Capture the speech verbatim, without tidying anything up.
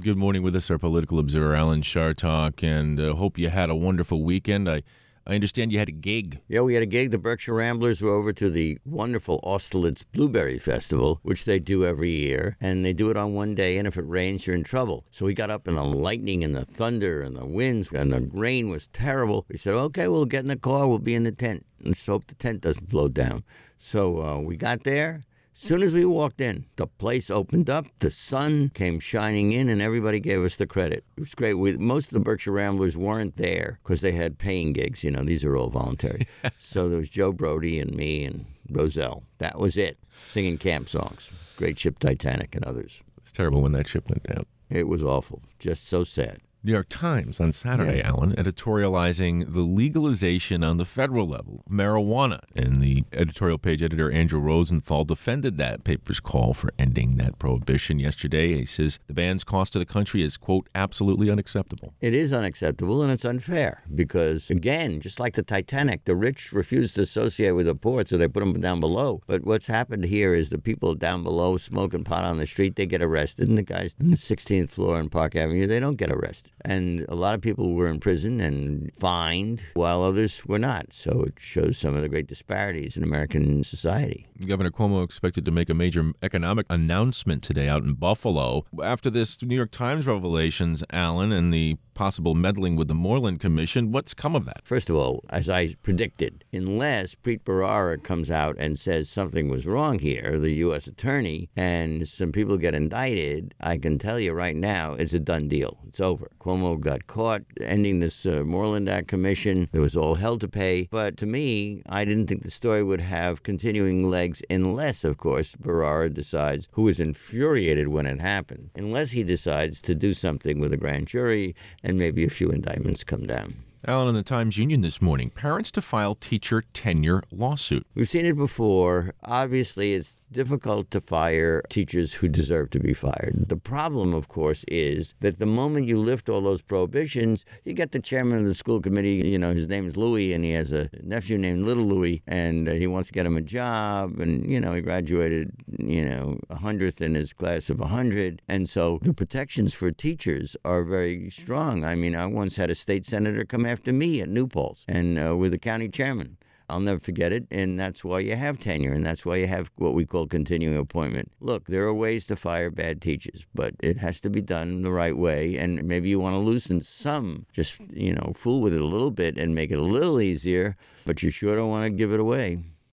Good morning with us, our political observer, Alan Chartock, and uh, hope you had a wonderful weekend. I, I understand you had a gig. Yeah, we had a gig. The Berkshire Ramblers were over to the wonderful Austerlitz Blueberry Festival, which they do every year, and they do it on one day, and if it rains, you're in trouble. So we got up, and the lightning and the thunder and the winds and the rain was terrible. We said, okay, we'll get in the car, we'll be in the tent. Let's hope the tent doesn't blow down. So uh, we got there. As soon as we walked in, the place opened up, the sun came shining in, and everybody gave us the credit. It was great. We, most of the Berkshire Ramblers weren't there because they had paying gigs. You know, these are all voluntary. So there was Joe Brody and me and Roselle. That was it, singing camp songs. Great ship Titanic and others. It was terrible when that ship went down. It was awful, just so sad. New York Times on Saturday, Yeah. Alan, editorializing the legalization on the federal level of marijuana. And the editorial page editor, Andrew Rosenthal, defended that paper's call for ending that prohibition yesterday. He says the ban's cost to the country is, quote, absolutely unacceptable. It is unacceptable, and it's unfair because, again, just like the Titanic, the rich refuse to associate with the poor, so they put them down below. But what's happened here is the people down below smoking pot on the street, they get arrested, and the guys on the sixteenth floor on Park Avenue, they don't get arrested. And a lot of people were in prison and fined, while others were not. So it shows some of the great disparities in American society. Governor Cuomo expected to make a major economic announcement today out in Buffalo. After this New York Times revelations, Alan, and the possible meddling with the Moreland Commission, what's come of that? First of all, as I predicted, unless Preet Bharara comes out and says something was wrong here, the U S attorney, and some people get indicted, I can tell you right now, it's a done deal. It's over. Cuomo got caught ending this uh, Moreland Act commission. There was all hell to pay. But to me, I didn't think the story would have continuing legs unless, of course, Bharara decides, who was infuriated when it happened, unless he decides to do something with a grand jury and maybe a few indictments come down. Alan, in the Times Union this morning, parents to file teacher tenure lawsuit. We've seen it before. Obviously, it's difficult to fire teachers who deserve to be fired. The problem, of course, is that the moment you lift all those prohibitions, you get the chairman of the school committee, you know, his name is Louis, and he has a nephew named Little Louis, and uh, he wants to get him a job, and, you know, he graduated, you know, a hundredth in his class of a hundred, and so the protections for teachers are very strong. I mean, I once had a state senator come after me at New Paltz, and uh, with the county chairman. I'll never forget it, and that's why you have tenure, and that's why you have what we call continuing appointment. Look, there are ways to fire bad teachers, but it has to be done the right way, and maybe you want to loosen some, just, you know, fool with it a little bit and make it a little easier, but you sure don't want to give it away.